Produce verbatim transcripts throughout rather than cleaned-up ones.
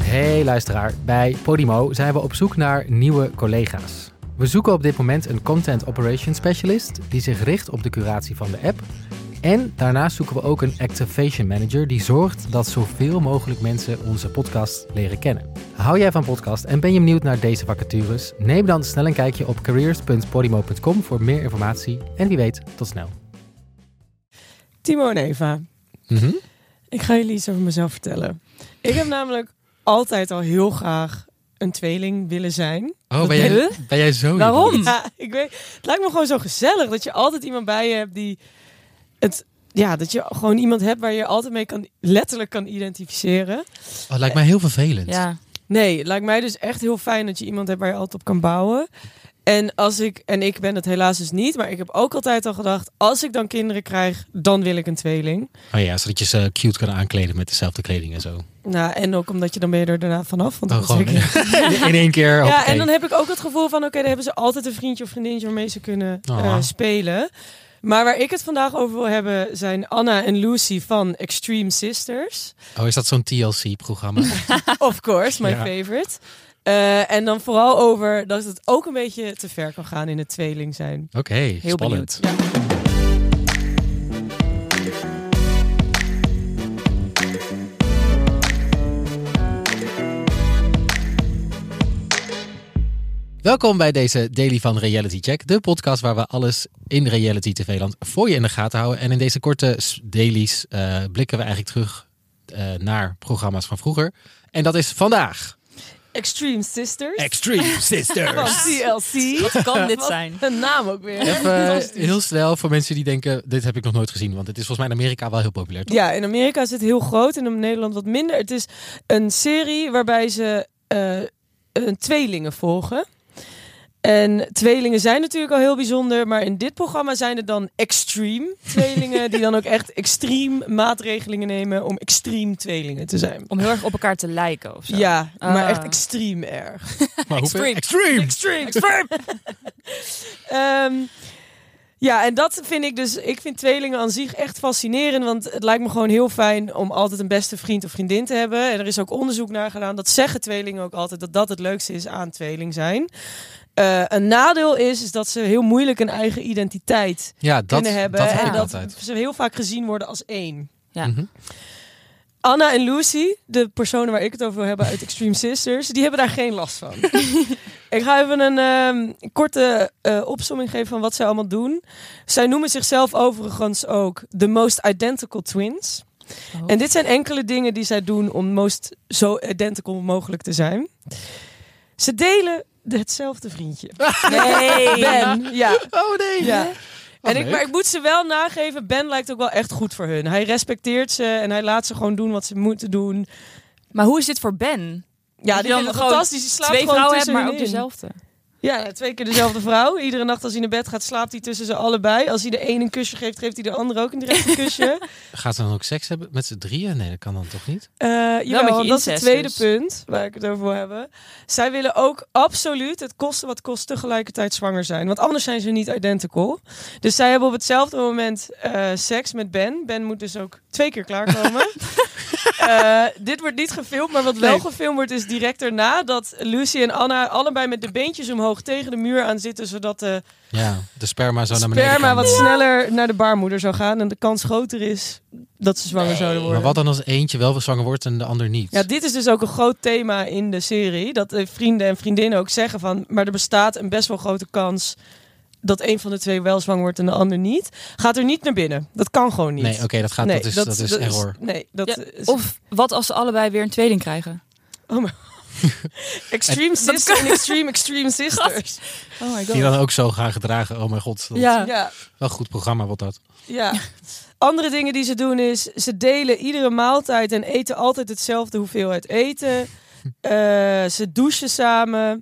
Hey luisteraar, bij Podimo zijn we op zoek naar nieuwe collega's. We zoeken op dit moment een Content Operations Specialist die zich richt op de curatie van de app. En daarnaast zoeken we ook een Activation Manager die zorgt dat zoveel mogelijk mensen onze podcast leren kennen. Hou jij van podcast en ben je benieuwd naar deze vacatures? Neem dan snel een kijkje op careers punt podimo punt com voor meer informatie. En wie weet, tot snel. Timo en Eva, Mm-hmm. ik ga jullie iets over mezelf vertellen. Ik heb namelijk altijd al heel graag een tweeling willen zijn. Oh, ben jij, ben jij zo? Waarom? Ja, ik weet, het lijkt me gewoon zo gezellig dat je altijd iemand bij je hebt die het, ja, dat je gewoon iemand hebt waar je altijd mee kan, letterlijk kan identificeren. Oh, het lijkt mij heel vervelend. Ja. Nee, het lijkt mij dus echt heel fijn dat je iemand hebt waar je altijd op kan bouwen. En als ik, en ik ben het helaas dus niet, maar ik heb ook altijd al gedacht, als ik dan kinderen krijg, dan wil ik een tweeling. Oh ja, zodat je ze cute kan aankleden met dezelfde kleding en zo. Nou, en ook omdat je dan ben je er daarna vanaf. Want dan Oh, gewoon zeker... in één keer. Ja, hoppakee. en dan heb ik ook het gevoel van, oké, okay, dan hebben ze altijd een vriendje of vriendinnetje waarmee ze kunnen Oh. uh, spelen. Maar waar ik het vandaag over wil hebben zijn Anna en Lucy van Extreme Sisters. Oh, is dat zo'n T L C-programma? Of course, my Ja. favorite. Uh, en dan vooral over dat het ook een beetje te ver kan gaan in het tweeling zijn. Oké, okay, Heel spannend. benieuwd. Ja. Welkom bij deze daily van Reality Check. De podcast waar we alles in reality tv-land voor je in de gaten houden. En in deze korte dailies uh, blikken we eigenlijk terug uh, naar programma's van vroeger. En dat is vandaag. Extreme Sisters. Extreme Van Sisters. T L C. Wat kan dit Wat zijn? een naam ook weer. Even heel snel voor mensen die denken, dit heb ik nog nooit gezien. Want het is volgens mij in Amerika wel heel populair, toch? Ja, in Amerika is het heel groot en in Nederland wat minder. Het is een serie waarbij ze uh, een tweelingen volgen. En tweelingen zijn natuurlijk al heel bijzonder, maar in dit programma zijn het dan extreme tweelingen die dan ook echt extreem maatregelingen nemen om extreem tweelingen te zijn. Om heel erg op elkaar te lijken of zo. Ja, Ah. maar echt extreem erg. Maar hoeveel? Extreme. Extreme. Extreme, extreme. um, ja, en dat vind ik dus, ik vind tweelingen aan zich echt fascinerend, want het lijkt me gewoon heel fijn om altijd een beste vriend of vriendin te hebben. En er is ook onderzoek naar gedaan, dat zeggen tweelingen ook altijd, dat dat het leukste is aan tweeling zijn. Uh, een nadeel is, is dat ze heel moeilijk een eigen identiteit Ja, dat, kunnen hebben. dat heb en ik dat altijd. ze heel vaak gezien worden als één. Ja. Mm-hmm. Anna en Lucy, de personen waar ik het over wil hebben uit Extreme Sisters, die hebben daar geen last van. Ik ga even een um, korte uh, opsomming geven van wat zij allemaal doen. Zij noemen zichzelf overigens ook The Most Identical Twins. Oh. En dit zijn enkele dingen die zij doen om most zo identical mogelijk te zijn. Ze delen hetzelfde vriendje. Nee. Ben, ja. Oh nee. ja. En ik, leuk. maar ik moet ze wel nageven, Ben lijkt ook wel echt goed voor hun. Hij respecteert ze en hij laat ze gewoon doen wat ze moeten doen. Maar hoe is dit voor Ben? Ja, Dat die je vindt het gewoon fantastisch. Die slaapt Twee gewoon vrouwen hebt, tussen maar ook hun in. dezelfde. Ja, twee keer dezelfde vrouw. Iedere nacht als hij naar bed gaat, slaapt hij tussen ze allebei. Als hij de een een kusje geeft, geeft hij de ander ook een direct een kusje. Gaat ze dan ook seks hebben met z'n drieën? Nee, dat kan dan toch niet? Uh, met je jawel, dat is het incest tweede dus. punt waar ik het over wil hebben. Zij willen ook absoluut, het kosten wat kost, tegelijkertijd zwanger zijn. Want anders zijn ze niet identical. Dus zij hebben op hetzelfde moment uh, seks met Ben. Ben moet dus ook twee keer klaarkomen. uh, dit wordt niet gefilmd, maar wat wel Nee. gefilmd wordt is direct erna dat Lucy en Anna allebei met de beentjes omhoog tegen de muur aan zitten, zodat de Ja, de sperma zo naar beneden sperma kan. wat sneller naar de baarmoeder zou gaan en de kans groter is dat ze zwanger zouden worden. Maar wat dan als eentje wel zwanger wordt en de ander niet? Ja, dit is dus ook een groot thema in de serie. Dat de vrienden en vriendinnen ook zeggen van, maar er bestaat een best wel grote kans dat een van de twee wel zwanger wordt en de ander niet. Gaat er niet naar binnen. Dat kan gewoon niet. Nee, oké, okay, dat gaat. Nee, dat is, dat is error. Nee, dat Ja, is... Of wat als ze allebei weer een tweeling krijgen? Oh my... Extreme Sisters en Extreme Extreme Sisters. Oh my god. Die dan ook zo gaan gedragen. Oh mijn god. Dat Ja. Ja, Wel een goed programma wordt dat. ja. Andere dingen die ze doen is, ze delen iedere maaltijd en eten altijd hetzelfde hoeveelheid eten. Uh, ze douchen samen.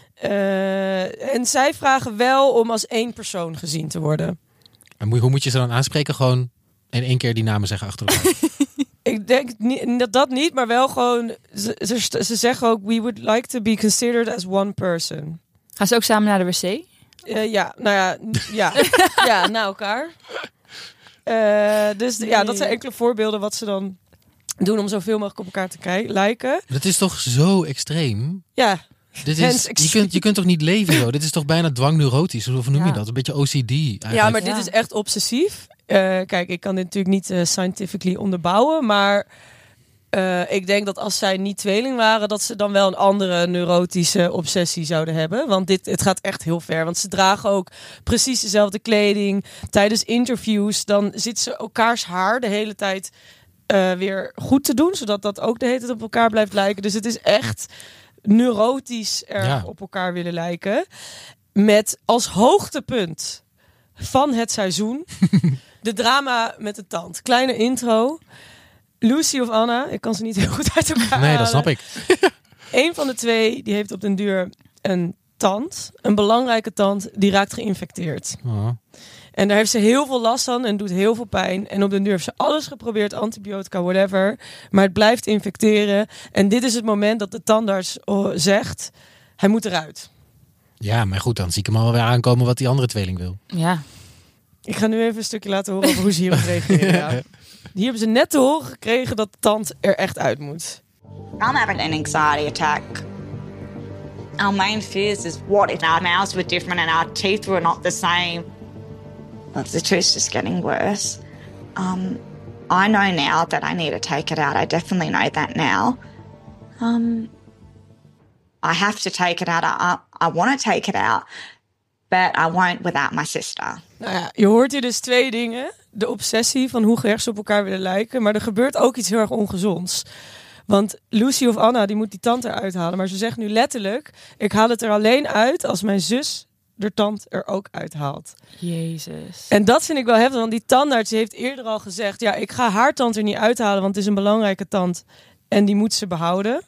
Uh, en zij vragen wel om als één persoon gezien te worden. En hoe moet je ze dan aanspreken? Gewoon in één keer die namen zeggen achter elkaar. Ik denk niet, dat, dat niet, maar wel gewoon... Ze, ze, ze zeggen ook, we would like to be considered as one person. Gaan ze ook samen naar de wc? Uh, ja, nou ja, ja, ja, naar elkaar. Uh, dus Nee. ja, dat zijn enkele voorbeelden wat ze dan doen om zoveel mogelijk op elkaar te kri- lijken. Dat is toch zo extreem? Ja, Dit Hens is, je, extreem. kunt, je kunt toch niet leven zo? Dit is toch bijna dwangneurotisch? Hoe noem je Ja. dat? Een beetje O C D eigenlijk. ja, maar Ja. dit is echt obsessief. Uh, kijk, ik kan dit natuurlijk niet uh, scientifically onderbouwen, maar uh, ik denk dat als zij niet tweeling waren, dat ze dan wel een andere neurotische obsessie zouden hebben. Want dit, het gaat echt heel ver. Want ze dragen ook precies dezelfde kleding. Tijdens interviews, dan zit ze elkaars haar de hele tijd uh, weer goed te doen, zodat dat ook de hele tijd op elkaar blijft lijken. Dus het is echt neurotisch erg Ja. op elkaar willen lijken. Met als hoogtepunt van het seizoen de drama met de tand. Kleine intro. Lucy of Anna, ik kan ze niet heel goed uit elkaar Nee, dat halen. snap ik. Eén van de twee die heeft op den duur een tand. Een belangrijke tand, die raakt geïnfecteerd. Oh. En daar heeft ze heel veel last van en doet heel veel pijn. En op den duur heeft ze alles geprobeerd, antibiotica, whatever. Maar het blijft infecteren. En dit is het moment dat de tandarts oh, zegt, hij moet eruit. Ja, maar goed, dan zie ik hem alweer aankomen wat die andere tweeling wil. Ja. Ik ga nu even een stukje laten horen over hoe ze hierop reageren. Ja. Hier hebben ze net te horen gekregen dat de tand er echt uit moet. I'm having an anxiety attack. Our main fears is what if our mouths were different and our teeth were not the same. Well, the truth's just getting worse. Um, I know now that I need to take it out. I definitely know that now. Um, I have to take it out. I, I want to take it out, but I won't without my sister. Nou ja, je hoort hier dus twee dingen. De obsessie van hoe erg ze op elkaar willen lijken. Maar er gebeurt ook iets heel erg ongezonds. Want Lucy of Anna, die moet die tand eruit halen. Maar ze zegt nu letterlijk, ik haal het er alleen uit als mijn zus de tand er ook uithaalt. Jezus. En dat vind ik wel heftig, want die tandarts die heeft eerder al gezegd, ja, ik ga haar tand er niet uithalen, want het is een belangrijke tand en die moet ze behouden.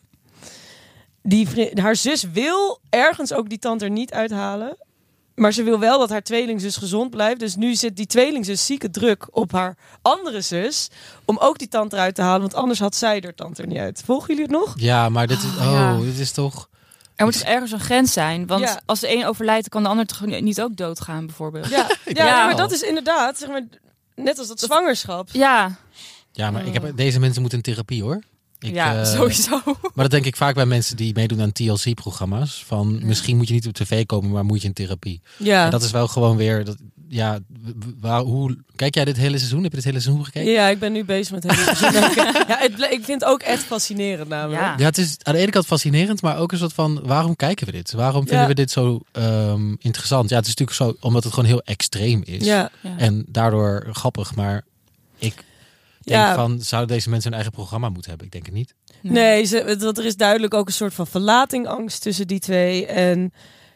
Die, vri- haar zus wil ergens ook die tand er niet uithalen, maar ze wil wel dat haar tweelingzus gezond blijft. Dus nu zit die tweelingzus zieke druk op haar andere zus om ook die tand eruit te halen, want anders had zij er tand er niet uit. Volgen jullie het nog? Ja, maar dit is, Oh, oh, ja. dit is toch... Er moet toch ergens een grens zijn? Want Ja. als de een overlijdt, kan de ander toch niet ook doodgaan, bijvoorbeeld? Ja, ja, denk nee, wel. maar dat is inderdaad, zeg maar, net als dat zwangerschap. Ja, Ja, maar ik heb, deze mensen moeten in therapie, hoor. Ik, ja eh, sowieso. Maar dat denk ik vaak bij mensen die meedoen aan T L C-programma's. Van misschien moet je niet op tv komen, maar moet je in therapie. Ja. En dat is wel gewoon weer... Dat, ja, waar, hoe, kijk jij dit hele seizoen? Heb je dit hele seizoen gekeken? Ja, ik ben nu bezig met het hele seizoen. Ja, het, ble- ik vind het ook echt fascinerend namelijk. Ja. Ja, het is aan de ene kant fascinerend, maar ook een soort van... Waarom kijken we dit? Waarom vinden Ja. we dit zo um, interessant? Ja, het is natuurlijk zo, omdat het gewoon heel extreem is. Ja. Ja. En daardoor grappig, maar ik denk Ja. van... Zouden deze mensen hun eigen programma moeten hebben? Ik denk het niet. Nee, ze, want er is duidelijk ook een soort van verlatingangst tussen die twee. En,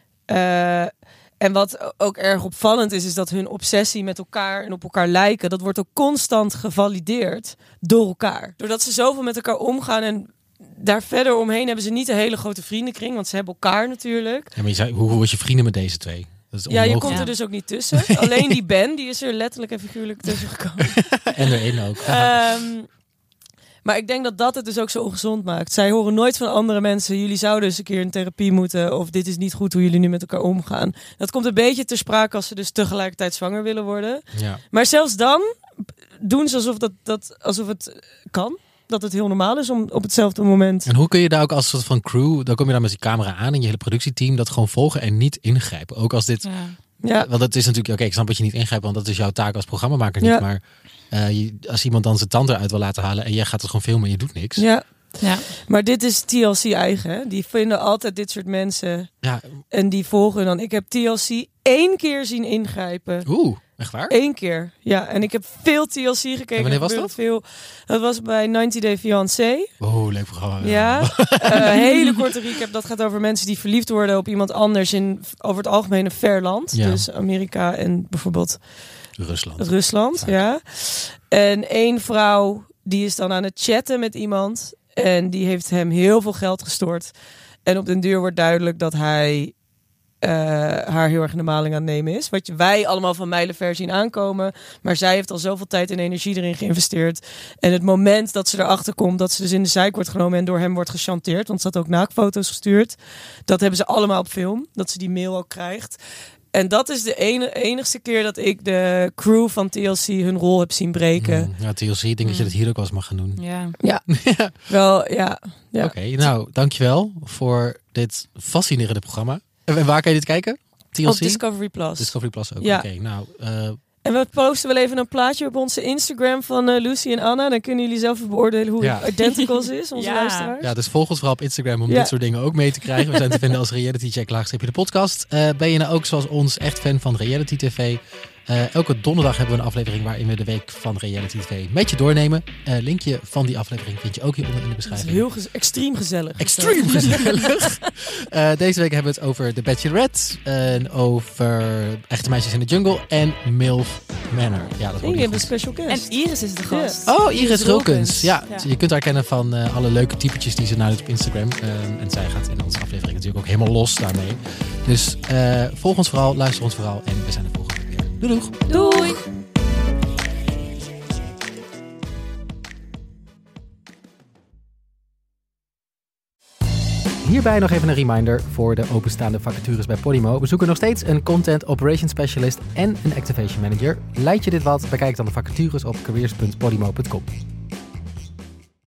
uh, en wat ook erg opvallend is, is dat hun obsessie met elkaar en op elkaar lijken, dat wordt ook constant gevalideerd door elkaar. Doordat ze zoveel met elkaar omgaan en daar verder omheen hebben ze niet een hele grote vriendenkring, want ze hebben elkaar natuurlijk. Ja, maar je zei, hoe, hoe was je vrienden met deze twee? Dat is Ja, je onmogelijk. komt er Ja. dus ook niet tussen. Alleen die Ben, die is er letterlijk en figuurlijk tussen gekomen. En erin ook. Ehm, maar ik denk dat dat het dus ook zo ongezond maakt. Zij horen nooit van andere mensen, jullie zouden eens een keer in therapie moeten, of dit is niet goed hoe jullie nu met elkaar omgaan. Dat komt een beetje ter sprake als ze dus tegelijkertijd zwanger willen worden. Ja. Maar zelfs dan doen ze alsof, dat, dat, alsof het kan. Dat het heel normaal is om op hetzelfde moment. En hoe kun je daar ook als soort van crew, dan kom je daar met die camera aan en je hele productieteam dat gewoon volgen en niet ingrijpen. Ook als dit, Ja. Ja, want dat is natuurlijk, oké, ik snap dat je niet ingrijpt, want dat is jouw taak als programmamaker niet. Ja. Maar uh, je, als iemand dan zijn tand eruit wil laten halen en jij gaat het gewoon filmen en je doet niks. ja. Ja. Maar dit is T L C eigen. Hè? Die vinden altijd dit soort mensen Ja, en die volgen dan. Ik heb T L C één keer zien ingrijpen. oeh, echt waar? Eén keer, ja. En ik heb veel T L C gekeken. En wanneer was Er dat? Veel. Dat was bij ninety Day Fiancé. Oh, leuk programma. Ja. uh, hele korte recap. Dat gaat over mensen die verliefd worden op iemand anders in over het algemeen een ver land. Ja. Dus Amerika en bijvoorbeeld Rusland. Rusland. Vaak. Ja. En één vrouw die is dan aan het chatten met iemand. En die heeft hem heel veel geld gestort. En op den duur wordt duidelijk dat hij uh, haar heel erg in de maling aan het nemen is. Wat wij allemaal van mijlenver zien aankomen. Maar zij heeft al zoveel tijd en energie erin geïnvesteerd. En het moment dat ze erachter komt, dat ze dus in de zeik wordt genomen en door hem wordt gechanteerd. Want ze had ook naaktfoto's gestuurd. Dat hebben ze allemaal op film. Dat ze die mail ook krijgt. En dat is de ene, enigste keer dat ik de crew van T L C hun rol heb zien breken. Mm, ja, T L C, ik denk dat je dat hier ook wel eens mag gaan doen. Ja. Ja, wel, ja. ja. Oké, okay, nou, dankjewel voor dit fascinerende programma. En waar kan je dit kijken? T L C? Op Discovery Plus. Discovery Plus ook, ja. Oké, okay, nou... Uh, En we posten wel even een plaatje op onze Instagram van uh, Lucy en Anna. Dan kunnen jullie zelf even beoordelen hoe ja. identicals is, onze ja. luisteraars. Ja, dus volg ons vooral op Instagram om ja. dit soort dingen ook mee te krijgen. We zijn te vinden als Reality Check laagstreepje de podcast. Uh, ben je nou ook zoals ons echt fan van Reality T V? Uh, elke donderdag hebben we een aflevering waarin we de week van Reality T V met je doornemen. Uh, linkje van die aflevering vind je ook hieronder in de beschrijving. Heel gez- extreem gezellig. Extreem gezellig. uh, deze week hebben we het over The Bachelorette. En over Echte Meisjes in de Jungle. En MILF Manor. Ja, dat Ik heb een special guest. En Iris is de gast. Ja. Oh, Iris, Iris Rulkens. Ja, ja, je kunt haar kennen van uh, alle leuke typetjes die ze nou doet op Instagram. Uh, en zij gaat in onze aflevering natuurlijk ook helemaal los daarmee. Dus uh, volg ons vooral, luister ons vooral. En we zijn de volgende keer. Doei doeg. Doei. Hierbij nog even een reminder voor de openstaande vacatures bij Podimo. We zoeken nog steeds een Content Operations Specialist en een Activation Manager. Lijkt je dit wat? Bekijk dan de vacatures op careers punt podimo punt com.